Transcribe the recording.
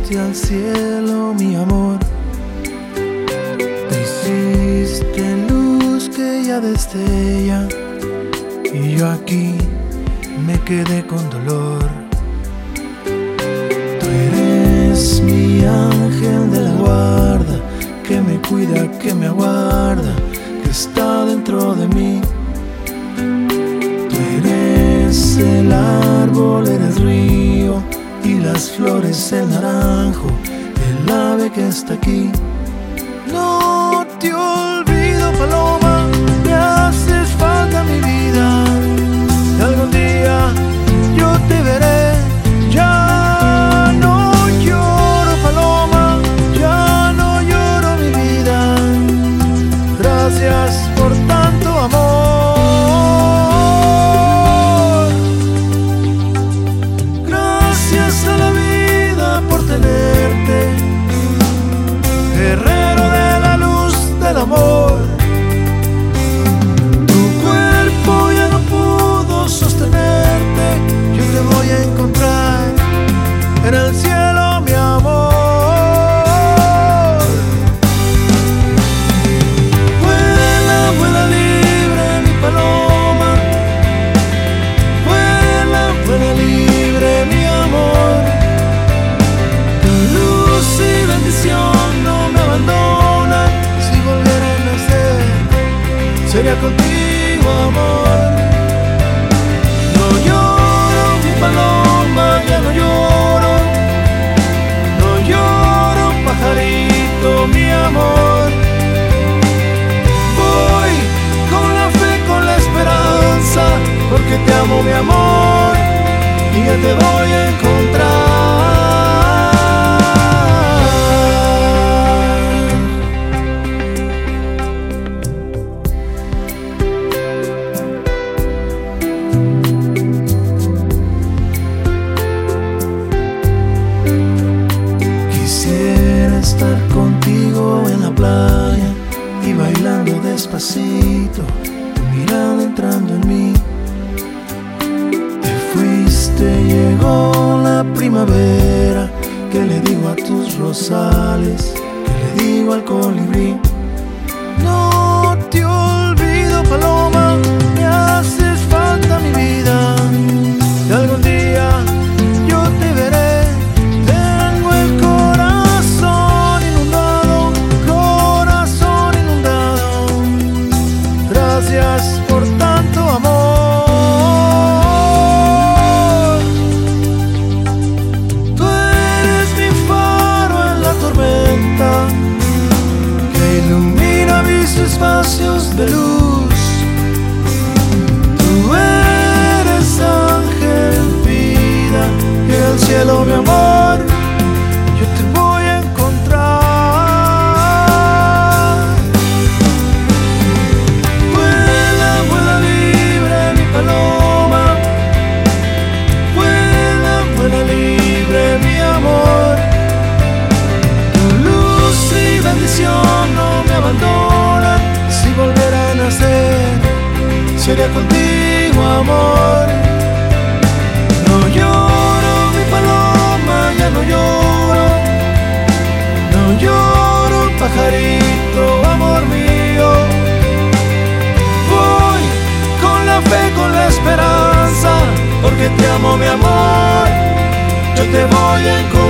fuiste al cielo, mi amor. Te hiciste luz que ya destella, y yo aquí me quedé con dolor. Tú eres mi ángel de la guarda, que me cuida, que me aguarda, que está dentro de mí. Tú eres el árbol, eres río, y las flores el naranjo, el ave que está aquí. No te olvido, paloma, me haces falta mi vida. Y algún día yo te veré. Ya no lloro, paloma, ya no lloro mi vida. Gracias por tanto amor. Gracias a la vida por tenerte, guerrero de la luz del amor. Tu cuerpo ya no pudo sostenerte, yo te voy a encontrar en el cielo, mi amor. Vuela, vuela libre, mi paloma. Vuela, vuela libre, mi amor. Tu luz y bendición no me abandonan. Si volviera a nacer, sería contigo, amor. No lloro, mi paloma, ya no lloro. No lloro, pajarito, mi amor. Voy con la fe, con la esperanza, porque te amo, mi amor, y ya te voy a encontrar. Quisiera estar contigo en la playa y bailando despacito, tu mirada entrando en mí. Te fuiste, llegó la primavera, que le digo a tus rosales, que le digo al colibrí. No te olvido, paloma, me haces falta mi vida. Y algún día yo te veré. Tengo el corazón inundado, corazón inundado. Gracias por tanto amor. Tú eres mi faro en la tormenta, que ilumina mis espacios de luz. Tú eres ángel, vida, y en el cielo, mi amor, yo te voy a encontrar. Vuela, vuela libre, mi paloma. Vuela, vuela libre, mi amor. Tu luz y bendición no me abandonan. Si volviera a nacer, sería contigo, amor. No lloro, mi paloma, ya no lloro. No lloro, pajarito, amor mío. Voy con la fe, con la esperanza, porque te amo, mi amor, yo te voy a encontrar.